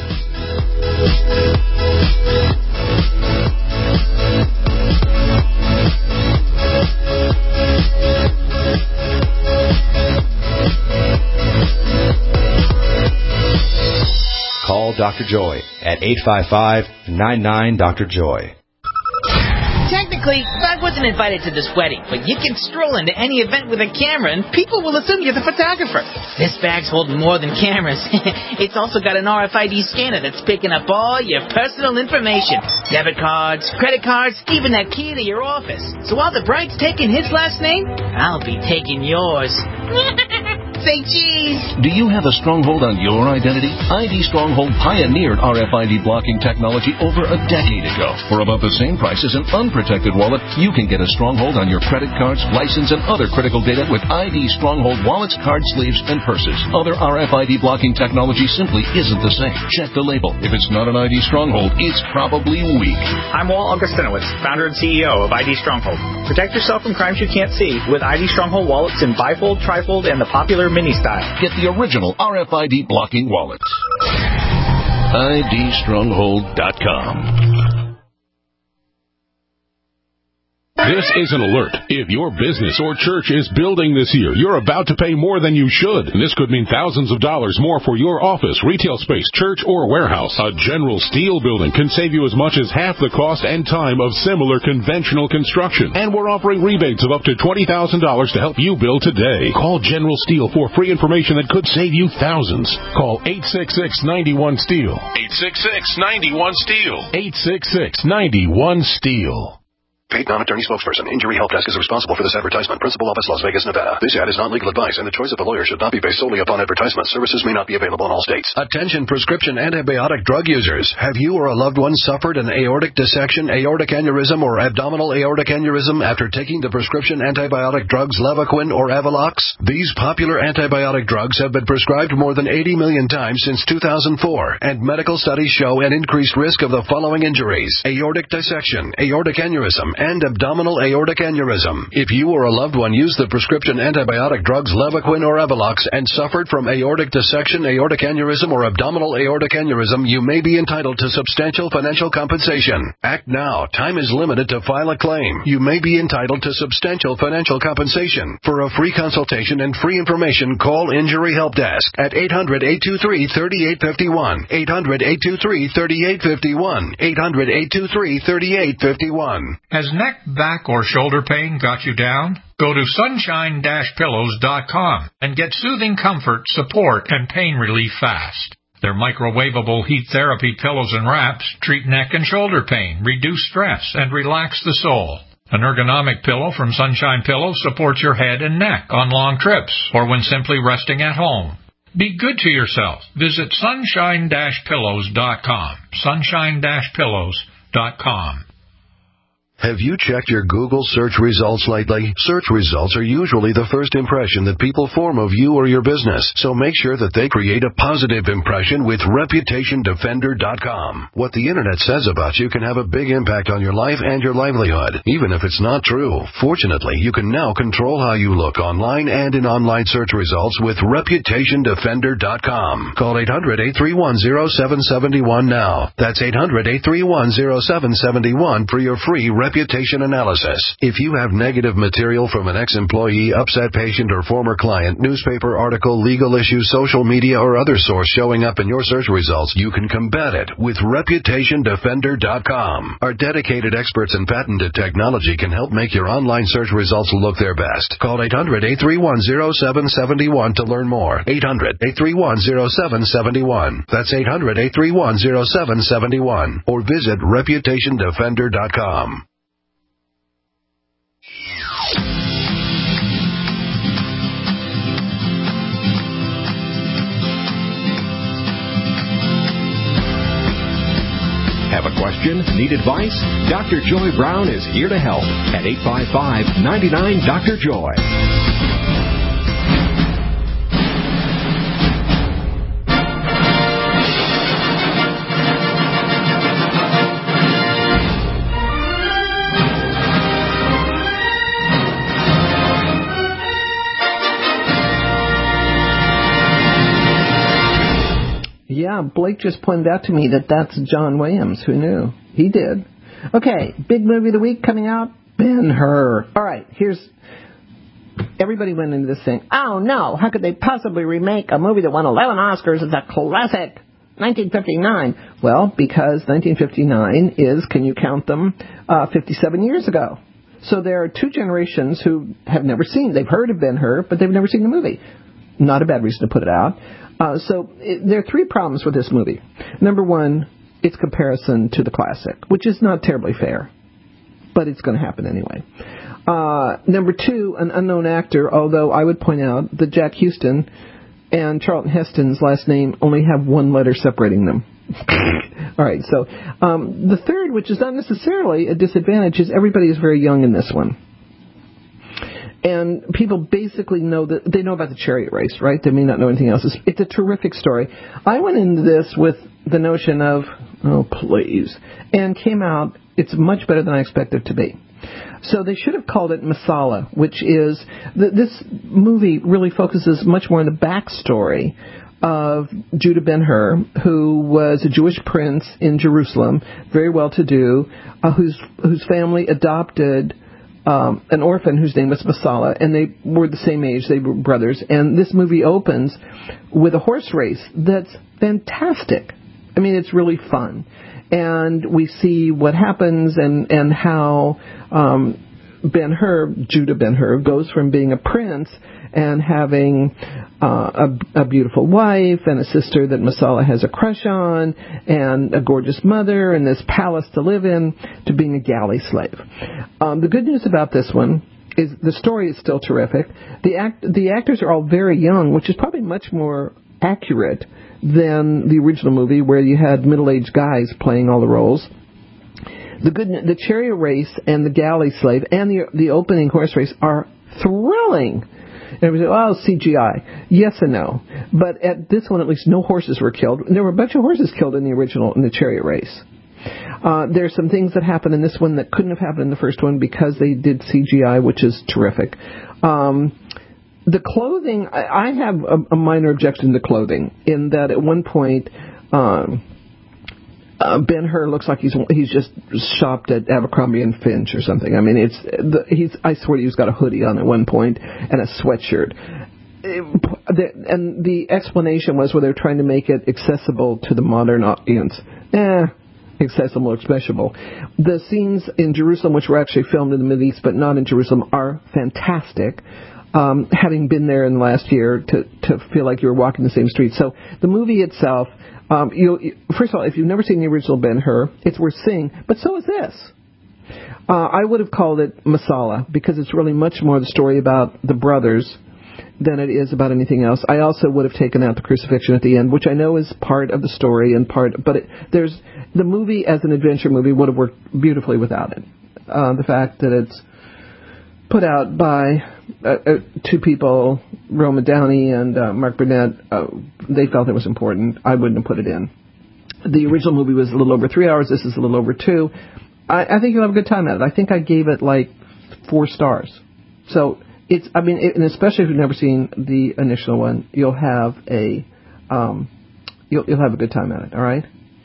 Doctor Joy at eight five five, nine nine, Doctor Joy. Technically, Doug wasn't invited to this wedding, but you can stroll into any event with a camera and people will assume you're the photographer. This bag's holding more than cameras. It's also got an R F I D scanner that's picking up all your personal information. Debit cards, credit cards, even that key to your office. So while the bride's taking his last name, I'll be taking yours. Say cheese. Do you have a stronghold on your identity? I D Stronghold pioneered R F I D blocking technology over a decade ago. For about the same price as an unprotected wallet, you can get a stronghold on your credit cards, license, and other critical data with I D Stronghold wallets, card sleeves, and purses. Other R F I D blocking technology simply isn't the same. Check the label. If it's not an I D Stronghold, it's probably weak. I'm Walt Augustinowicz, founder and C E O of I D Stronghold. Protect yourself from crimes you can't see with I D Stronghold wallets in bifold, trifold, and the popular mini style. Get the original R F I D blocking wallets. I D Stronghold dot com. This is an alert. If your business or church is building this year, you're about to pay more than you should. And this could mean thousands of dollars more for your office, retail space, church, or warehouse. A General Steel building can save you as much as half the cost and time of similar conventional construction. And we're offering rebates of up to twenty thousand dollars to help you build today. Call General Steel for free information that could save you thousands. Call eight six six, nine one, STEEL. eight six six, nine one, STEEL. eight six six, nine one, STEEL. Paid non-attorney spokesperson. Injury Help Desk is responsible for this advertisement. Principal office, Las Vegas, Nevada. This ad is not legal advice, and the choice of a lawyer should not be based solely upon advertisement. Services may not be available in all states. Attention prescription antibiotic drug users. Have you or a loved one suffered an aortic dissection, aortic aneurysm, or abdominal aortic aneurysm after taking the prescription antibiotic drugs Levaquin or Avelox? These popular antibiotic drugs have been prescribed more than eighty million times since two thousand four, and medical studies show an increased risk of the following injuries: aortic dissection, aortic aneurysm, and abdominal aortic aneurysm. If you or a loved one used the prescription antibiotic drugs Levaquin or Avelox and suffered from aortic dissection, aortic aneurysm, or abdominal aortic aneurysm, you may be entitled to substantial financial compensation. Act now. Time is limited to file a claim. You may be entitled to substantial financial compensation. For a free consultation and free information, call Injury Help Desk at eight hundred, eight two three, three eight five one, eight hundred, eight two three, three eight five one, eight hundred, eight two three, three eight five one. Has neck, back, or shoulder pain got you down? Go to sunshine dash pillows dot com and get soothing comfort, support, and pain relief fast. Their microwavable heat therapy pillows and wraps treat neck and shoulder pain, reduce stress, and relax the soul. An ergonomic pillow from Sunshine Pillows supports your head and neck on long trips or when simply resting at home. Be good to yourself. Visit sunshine dash pillows dot com. sunshine dash pillows dot com. Have you checked your Google search results lately? Search results are usually the first impression that people form of you or your business, so make sure that they create a positive impression with reputation defender dot com. What the internet says about you can have a big impact on your life and your livelihood, even if it's not true. Fortunately, you can now control how you look online and in online search results with reputation defender dot com. Call eight hundred, eight three one, zero seven seven one now. That's eight hundred, eight three one, zero seven seven one for your free reputation analysis. If you have negative material from an ex-employee, upset patient, or former client, newspaper article, legal issue, social media, or other source showing up in your search results, you can combat it with reputation defender dot com. Our dedicated experts in patented technology can help make your online search results look their best. Call eight hundred, eight three one, zero seven seven one to learn more. eight hundred, eight three one, zero seven seven one. That's eight hundred, eight three one, zero seven seven one. Or visit reputation defender dot com. Have a question? Need advice? Doctor Joy Brown is here to help at eight five five, nine nine, Doctor Joy. Yeah, Blake just pointed out to me that that's John Williams. Who knew? He did. Okay, big movie of the week coming out, Ben-Hur. All right, here's... Everybody went into this thing, oh no, how could they possibly remake a movie that won eleven Oscars? It's a classic. nineteen fifty-nine. Well, because nineteen fifty-nine is, can you count them, uh, fifty-seven years ago. So there are two generations who have never seen, they've heard of Ben-Hur, but they've never seen the movie. Not a bad reason to put it out. Uh, so it, there are three problems with this movie. Number one, its comparison to the classic, which is not terribly fair, but it's going to happen anyway. Uh, number two, an unknown actor, although I would point out that Jack Huston and Charlton Heston's last name only have one letter separating them. All right, so um, the third, which is not necessarily a disadvantage, is everybody is very young in this one. And people basically know that they know about the chariot race, right? They may not know anything else. It's, it's a terrific story. I went into this with the notion of, oh, please, and came out, it's much better than I expected it to be. So they should have called it Masala, which is, th- this movie really focuses much more on the backstory of Judah Ben-Hur, who was a Jewish prince in Jerusalem, very well-to-do, uh, whose whose family adopted um, an orphan whose name was Masala, and they were the same age, they were brothers. And this movie opens with a horse race that's fantastic. I mean, it's really fun. And we see what happens and, and how um, Ben-Hur, Judah Ben-Hur, goes from being a prince and having uh, a, a beautiful wife and a sister that Masala has a crush on and a gorgeous mother and this palace to live in, to being a galley slave. Um, the good news about this one is the story is still terrific. The act, the actors are all very young, which is probably much more accurate than the original movie where you had middle-aged guys playing all the roles. The good, the chariot race and the galley slave and the the opening horse race are thrilling. And everybody says, oh, C G I. Yes and no. But at this one, at least, no horses were killed. There were a bunch of horses killed in the original, in the chariot race. Uh, there's some things that happen in this one that couldn't have happened in the first one because they did C G I, which is terrific. Um, the clothing, I, I have a, a minor objection to clothing in that at one point, um, Uh, Ben-Hur looks like he's he's just shopped at Abercrombie and Finch or something. I mean, it's the, he's I swear he's got a hoodie on at one point and a sweatshirt. It, the, and the explanation was where they're trying to make it accessible to the modern audience. Eh, accessible, accessible. The scenes in Jerusalem, which were actually filmed in the Middle East but not in Jerusalem, are fantastic. Um, having been there in the last year to to feel like you were walking the same street. So the movie itself. Um, you, you, first of all, if you've never seen the original Ben-Hur, it's worth seeing, but so is this. Uh, I would have called it Masala because it's really much more the story about the brothers than it is about anything else. I also would have taken out the crucifixion at the end, which I know is part of the story and part, but it, there's the movie as an adventure movie would have worked beautifully without it. Uh, the fact that it's put out by uh, uh, two people, Roma Downey and uh, Mark Burnett, uh, they felt it was important. I wouldn't have put it in. The original movie was a little over three hours. This is a little over two. I, I think you'll have a good time at it. I think I gave it like four stars. So it's, I mean, it, and especially if you've never seen the initial one, you'll have a, um, you'll, you'll have a good time at it. All right.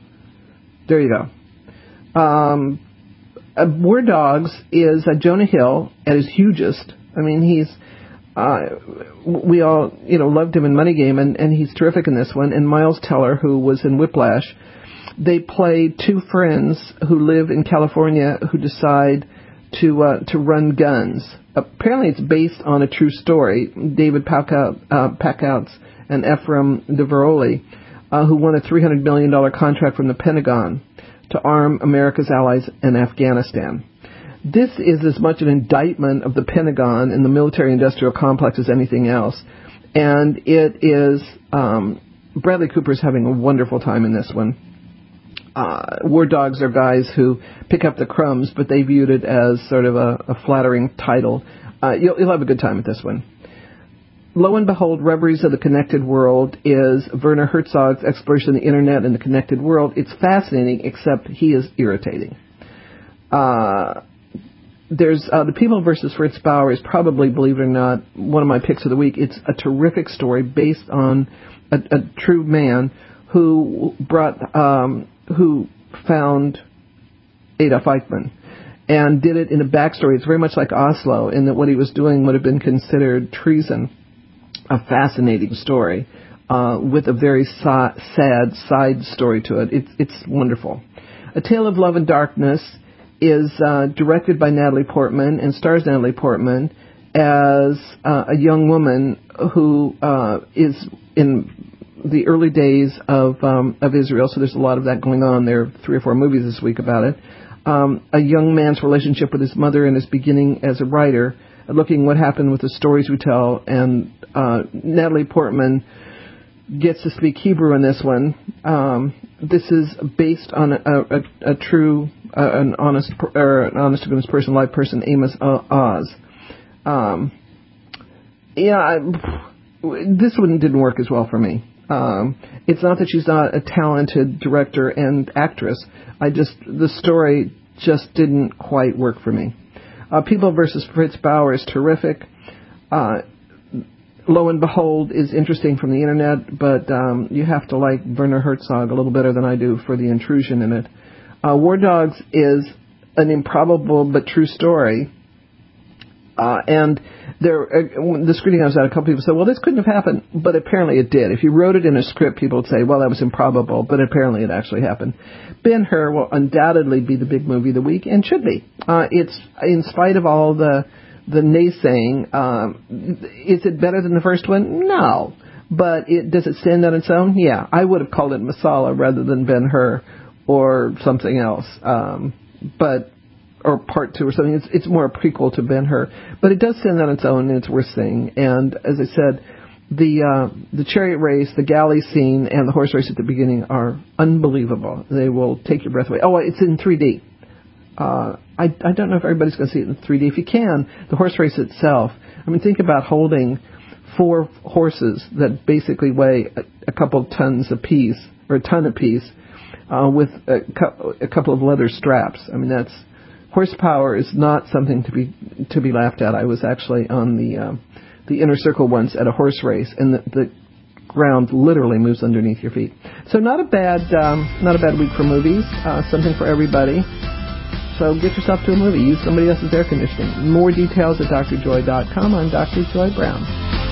There you go. Um, Uh, War Dogs is uh, Jonah Hill at his hugest. I mean, he's, uh, we all, you know, loved him in Money Game, and, and he's terrific in this one. And Miles Teller, who was in Whiplash, they play two friends who live in California who decide to uh, to run guns. Apparently, it's based on a true story. David Packout, uh, Packouts and Ephraim DeVeroli, uh, who won a three hundred million dollars contract from the Pentagon to arm America's allies in Afghanistan. This is as much an indictment of the Pentagon and the military-industrial complex as anything else. And it is, um, Bradley Cooper's having a wonderful time in this one. Uh, War Dogs are guys who pick up the crumbs, but they viewed it as sort of a, a flattering title. Uh, you'll, you'll have a good time with this one. Lo and behold, Reveries of the Connected World is Werner Herzog's exploration of the Internet and the connected world. It's fascinating, except he is irritating. Uh, there's uh, The People versus Fritz Bauer is probably, believe it or not, one of my picks of the week. It's a terrific story based on a, a true man who brought, um, who found Adolf Eichmann and did it in a backstory. It's very much like Oslo, in that what he was doing would have been considered treason. A fascinating story. uh, with a very sa- sad side story to it. It's, it's wonderful. A Tale of Love and Darkness is uh, directed by Natalie Portman and stars Natalie Portman as uh, a young woman who uh, is in the early days of um, of Israel. So there's a lot of that going on. There are three or four movies this week about it. Um, a young man's relationship with his mother and his beginning as a writer, looking what happened with the stories we tell. And uh, Natalie Portman gets to speak Hebrew in this one. Um, this is based on a, a, a true, uh, an honest, or an honest to goodness person, live person, Amos Oz. Um, yeah, I, this one didn't work as well for me. Um, it's not that she's not a talented director and actress. I just, the story just didn't quite work for me. Uh, People versus Fritz Bauer is terrific. Uh, Lo and Behold is interesting from the internet, but um, you have to like Werner Herzog a little better than I do for the intrusion in it. Uh, War Dogs is an improbable but true story. Uh, and there, uh, the screening I was at, a couple people said, well, this couldn't have happened, but apparently it did. If you wrote it in a script, people would say, well, that was improbable, but apparently it actually happened. Ben-Hur will undoubtedly be the big movie of the week, and should be. Uh, it's, in spite of all the the naysaying, um, is it better than the first one? No. But it, does it stand on its own? Yeah. I would have called it Masala rather than Ben-Hur or something else. Um, but... or part two or something. It's it's more a prequel to Ben-Hur. But it does stand on its own, and it's worth seeing. And as I said, the uh, the chariot race, the galley scene, and the horse race at the beginning are unbelievable. They will take your breath away. Oh, it's in three D. Uh, I, I don't know if everybody's going to see it in three D. If you can, the horse race itself, I mean, think about holding four horses that basically weigh a, a couple tons apiece, or a ton apiece, uh, with a, cu- a couple of leather straps. I mean, that's... horsepower is not something to be to be laughed at. I was actually on the uh, the inner circle once at a horse race, and the, the ground literally moves underneath your feet. So not a bad um, not a bad week for movies. Uh, something for everybody. So get yourself to a movie. Use somebody else's air conditioning. More details at D R joy dot com. I'm Doctor Joy Brown.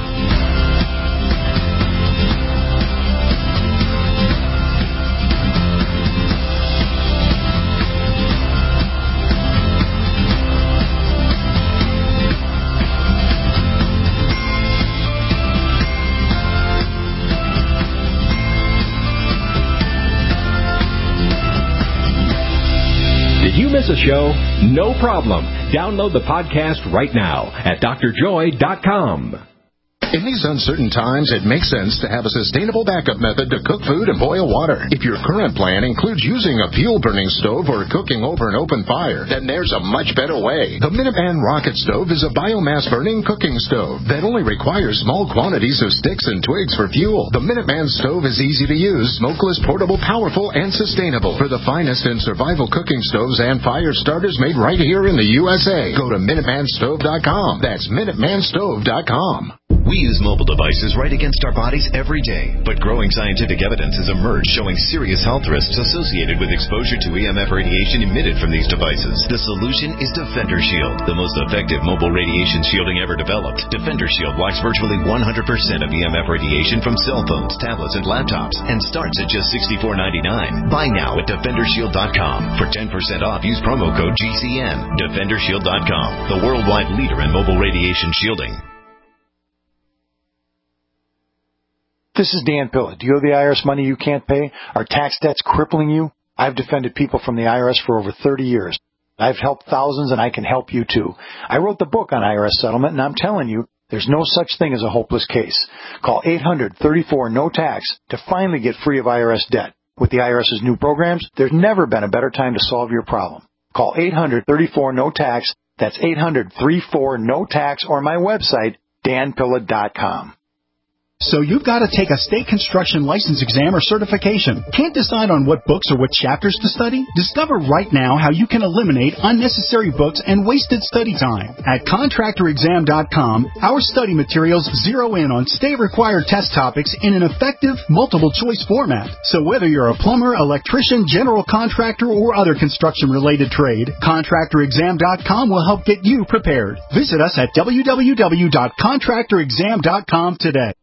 Did you miss a show? No problem. Download the podcast right now at D R joy dot com. In these uncertain times, it makes sense to have a sustainable backup method to cook food and boil water. If your current plan includes using a fuel-burning stove or cooking over an open fire, then there's a much better way. The Minuteman Rocket Stove is a biomass-burning cooking stove that only requires small quantities of sticks and twigs for fuel. The Minuteman Stove is easy to use, smokeless, portable, powerful, and sustainable. For the finest in survival cooking stoves and fire starters made right here in the U S A, go to Minuteman Stove dot com. That's Minuteman Stove dot com. We use mobile devices right against our bodies every day, but growing scientific evidence has emerged showing serious health risks associated with exposure to E M F radiation emitted from these devices. The solution is Defender Shield, the most effective mobile radiation shielding ever developed. Defender Shield blocks virtually one hundred percent of E M F radiation from cell phones, tablets, and laptops, and starts at just sixty-four ninety-nine. Buy now at Defender Shield dot com. For ten percent off, use promo code G C N. Defender Shield dot com, the worldwide leader in mobile radiation shielding. This is Dan Pilla. Do you owe the I R S money you can't pay? Are tax debts crippling you? I've defended people from the I R S for over thirty years. I've helped thousands, and I can help you too. I wrote the book on I R S settlement, and I'm telling you, there's no such thing as a hopeless case. Call eight hundred thirty-four no tax to finally get free of I R S debt. With the I R S's new programs, there's never been a better time to solve your problem. Call eight hundred thirty-four no tax. That's eight hundred thirty-four no tax, or my website, Dan Pilla dot com. So you've got to take a state construction license exam or certification. Can't decide on what books or what chapters to study? Discover right now how you can eliminate unnecessary books and wasted study time. At contractor exam dot com, our study materials zero in on state-required test topics in an effective, multiple-choice format. So whether you're a plumber, electrician, general contractor, or other construction-related trade, contractor exam dot com will help get you prepared. Visit us at w w w dot contractor exam dot com today.